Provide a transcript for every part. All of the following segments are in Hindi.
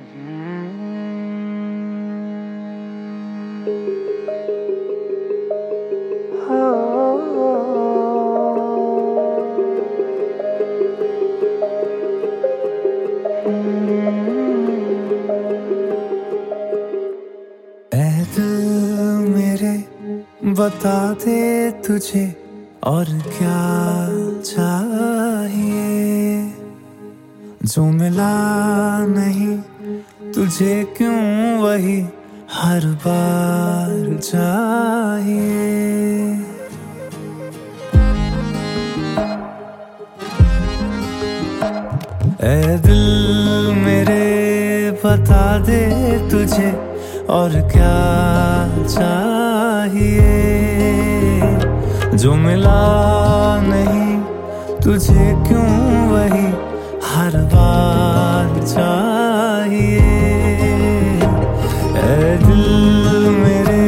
ऐ दिल मेरे बता दे तुझे और क्या चाहिए, जो मिला नहीं तुझे क्यों वही हर बार चाहिए। ऐ दिल मेरे बता दे तुझे और क्या चाहिए, जो मिला नहीं तुझे क्यों वही हर बार चाहिए। ऐ दिल मेरे,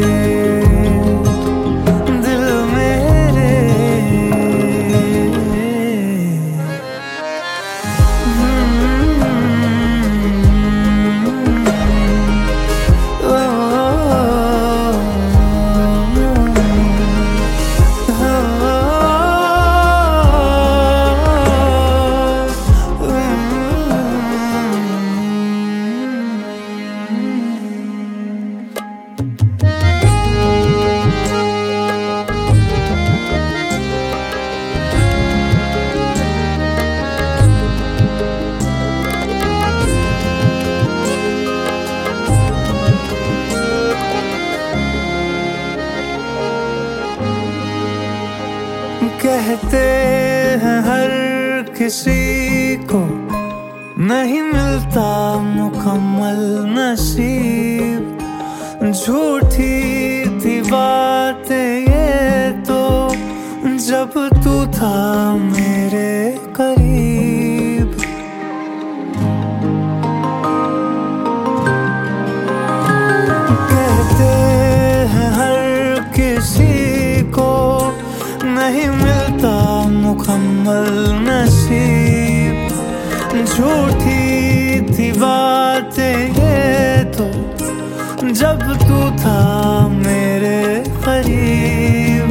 दिल मेरे, कहते हैं हर किसी को नहीं मिलता मुकम्मल नसीब, झूठी थी बातें ये तो जब तू था मेरे करीब। कहते हैं हर किसी को नहीं मिलता मुकम्मल नसीब, झूठी थी बातें ये तो जब तू था मेरे करीब।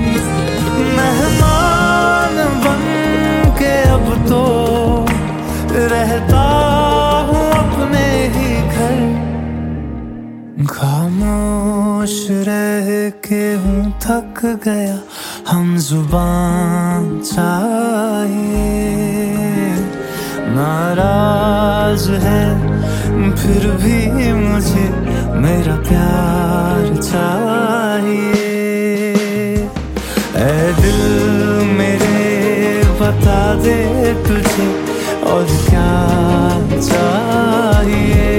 मेहमान बन के अब तो रहता हूँ अपने ही घर, खामोश रह के हूँ थक गया, हम जुबान चाहिए। नाराज है फिर भी मुझे मेरा प्यार चाहिए। ऐ दिल मेरे बता दे तुझे और क्या चाहिए,